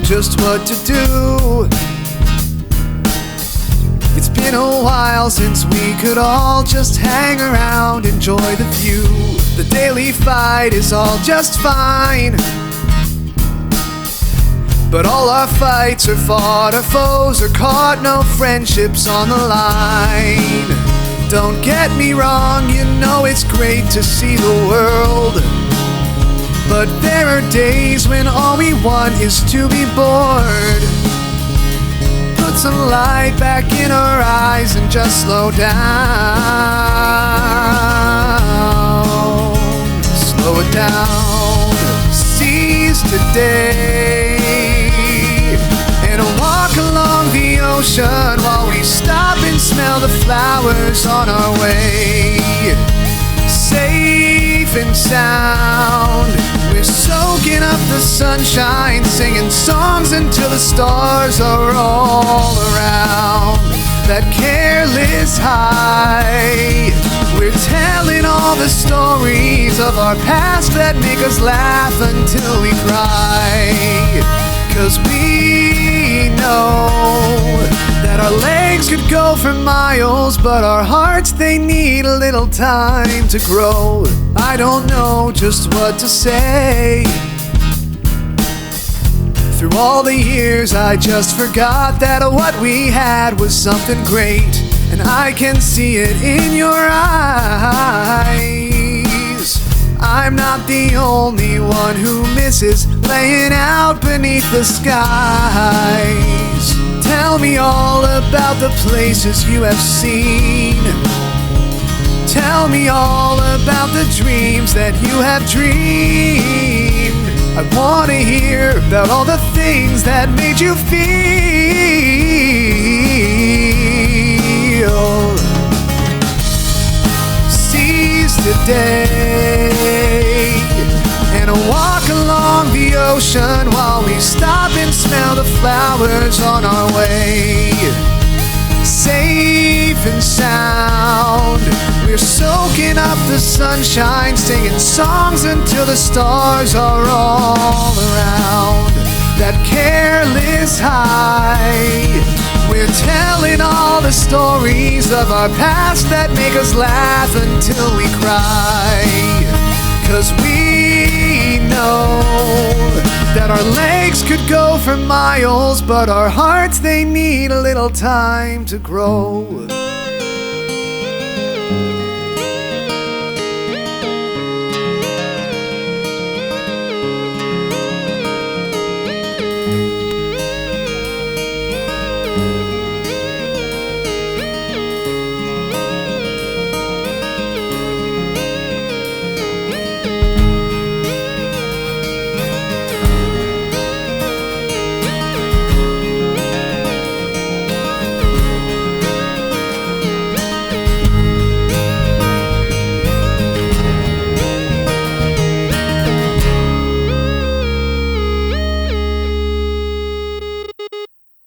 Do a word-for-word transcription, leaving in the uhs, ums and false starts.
just what to do. It's been a while since we could all just hang around, enjoy the view. The daily fight is all just fine, but all our fights are fought, our foes are caught, no friendships on the line. Don't get me wrong, you know it's great to see the world, but there are days when all we want is to be bored. Put some light back in our eyes and just slow down. Slow it down. Seize today and walk along the ocean while we stop and smell the flowers on our way. Safe and sound, we're soaking up the sunshine, singing songs until the stars are all around. That careless high, we're telling all the stories of our past that make us laugh until we cry. 'Cause we know that our legs could go for miles, but our hearts, they need a little time to grow. I don't know just what to say. Through all the years I just forgot that what we had was something great, and I can see it in your eyes. I'm not the only one who misses laying out beneath the skies. Tell me all about the places you have seen. Tell me all about the dreams that you have dreamed. I wanna hear about all the things that made you feel. Seize today and walk along the ocean while we stop and smell the flowers on our way. Safe and sound, we're soaking up the sunshine, singing songs until the stars are all around. That careless high, we're telling all the stories of our past that make us laugh until we cry. 'Cause we know that our legs could go for miles, but our hearts, they need a little time to grow.